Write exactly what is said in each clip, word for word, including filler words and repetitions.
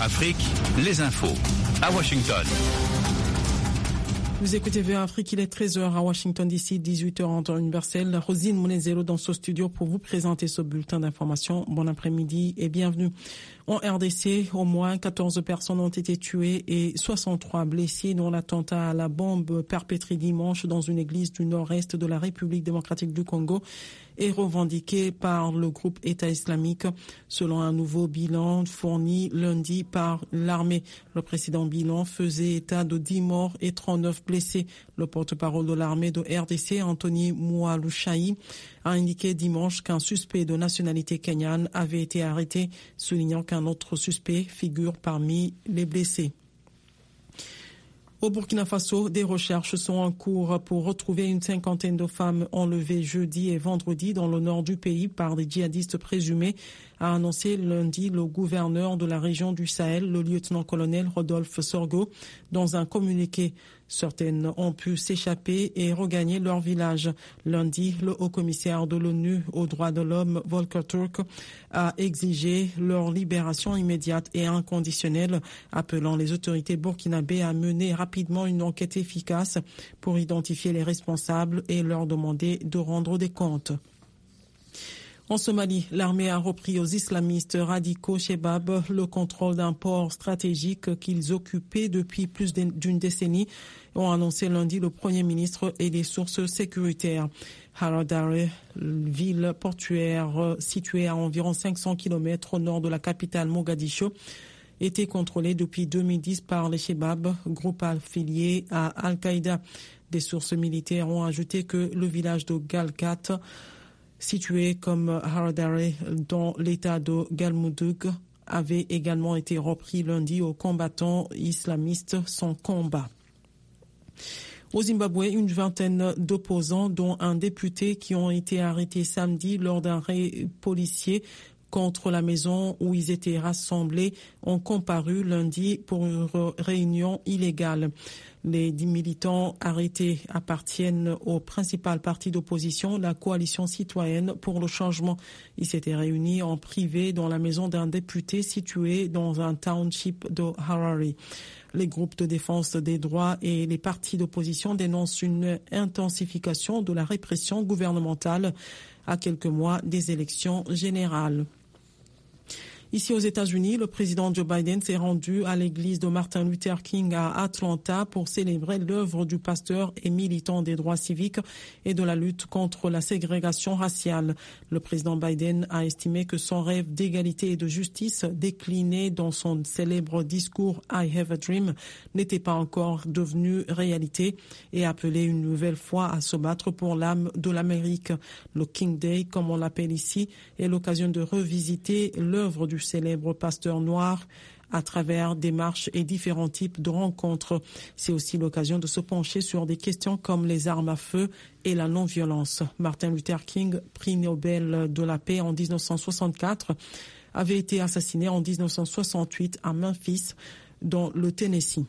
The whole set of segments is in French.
Afrique, les infos. À Washington. Vous écoutez V O A Afrique, il est treize heures à Washington D C, dix-huit heures en temps universel. Rosine Mounezero dans ce studio pour vous présenter ce bulletin d'information. Bon après-midi et bienvenue. En R D C, au moins quatorze personnes ont été tuées et soixante-trois blessées dans l'attentat à la bombe perpétré dimanche dans une église du nord-est de la République démocratique du Congo et revendiqué par le groupe État islamique, selon un nouveau bilan fourni lundi par l'armée. Le précédent bilan faisait état de dix morts et trente-neuf blessés. Le porte-parole de l'armée de R D C, Anthony Mwalushayi, a indiqué dimanche qu'un suspect de nationalité kenyane avait été arrêté, soulignant qu'un autre suspect figure parmi les blessés. Au Burkina Faso, des recherches sont en cours pour retrouver une cinquantaine de femmes enlevées jeudi et vendredi dans le nord du pays par des djihadistes présumés, a annoncé lundi le gouverneur de la région du Sahel, le lieutenant-colonel Rodolphe Sorgo, dans un communiqué. Certaines ont pu s'échapper et regagner leur village. Lundi, le haut-commissaire de l'ONU aux droits de l'homme, Volker Turk, a exigé leur libération immédiate et inconditionnelle, appelant les autorités burkinabées à mener rapidement une enquête efficace pour identifier les responsables et leur demander de rendre des comptes. En Somalie, l'armée a repris aux islamistes radicaux Shebab le contrôle d'un port stratégique qu'ils occupaient depuis plus d'une décennie, ont annoncé lundi le Premier ministre et des sources sécuritaires. Haradare, ville portuaire située à environ cinq cents kilomètres au nord de la capitale Mogadiscio, était contrôlée depuis deux mille dix par les Shebab, groupe affilié à Al-Qaïda. Des sources militaires ont ajouté que le village de Galkat, situé comme Haradare dans l'état de Galmudug, avait également été repris lundi aux combattants islamistes sans combat. Au Zimbabwe, une vingtaine d'opposants, dont un député, qui ont été arrêtés samedi lors d'un raid policier contre la maison où ils étaient rassemblés, ont comparu lundi pour une réunion illégale. Les dix militants arrêtés appartiennent au principal parti d'opposition, la coalition citoyenne pour le changement. Ils s'étaient réunis en privé dans la maison d'un député situé dans un township de Harare. Les groupes de défense des droits et les partis d'opposition dénoncent une intensification de la répression gouvernementale à quelques mois des élections générales. Ici aux États-Unis, le président Joe Biden s'est rendu à l'église de Martin Luther King à Atlanta pour célébrer l'œuvre du pasteur et militant des droits civiques et de la lutte contre la ségrégation raciale. Le président Biden a estimé que son rêve d'égalité et de justice, décliné dans son célèbre discours I Have a Dream, n'était pas encore devenu réalité et appelé une nouvelle fois à se battre pour l'âme de l'Amérique. Le King Day, comme on l'appelle ici, est l'occasion de revisiter l'œuvre du célèbre pasteur noir à travers des marches et différents types de rencontres. C'est aussi l'occasion de se pencher sur des questions comme les armes à feu et la non-violence. Martin Luther King, prix Nobel de la paix en dix-neuf cent soixante-quatre, avait été assassiné en dix-neuf cent soixante-huit à Memphis, dans le Tennessee.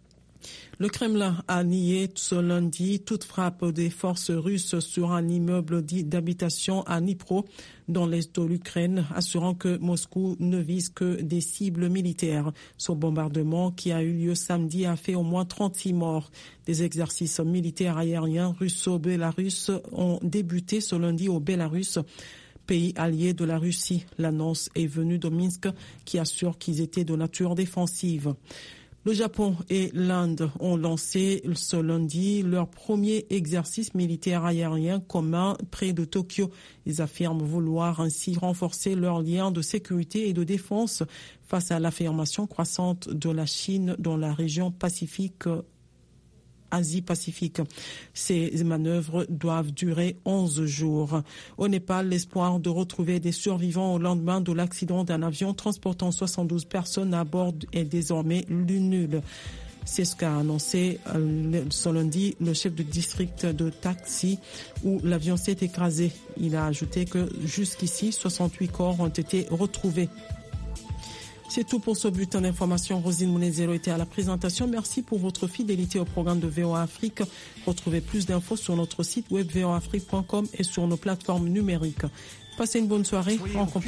Le Kremlin a nié ce lundi toute frappe des forces russes sur un immeuble d'habitation à Dnipro, dans l'est de l'Ukraine, assurant que Moscou ne vise que des cibles militaires. Ce bombardement, qui a eu lieu samedi, a fait au moins trente-six morts. Des exercices militaires aériens russo-bélarusses ont débuté ce lundi au Bélarus, pays allié de la Russie. L'annonce est venue de Minsk, qui assure qu'ils étaient de nature défensive. Le Japon et l'Inde ont lancé ce lundi leur premier exercice militaire aérien commun près de Tokyo. Ils affirment vouloir ainsi renforcer leurs liens de sécurité et de défense face à l'affirmation croissante de la Chine dans la région Pacifique Asie-Pacifique. Ces manœuvres doivent durer onze jours. Au Népal, l'espoir de retrouver des survivants au lendemain de l'accident d'un avion transportant soixante-douze personnes à bord est désormais nul. C'est ce qu'a annoncé ce lundi le chef du district de Taxi où l'avion s'est écrasé. Il a ajouté que jusqu'ici, soixante-huit corps ont été retrouvés. C'est tout pour ce bulletin d'information. Rosine Mounezero était à la présentation. Merci pour votre fidélité au programme de V O A Afrique. Retrouvez plus d'infos sur notre site web v o afrique point com et sur nos plateformes numériques. Passez une bonne soirée en compagnie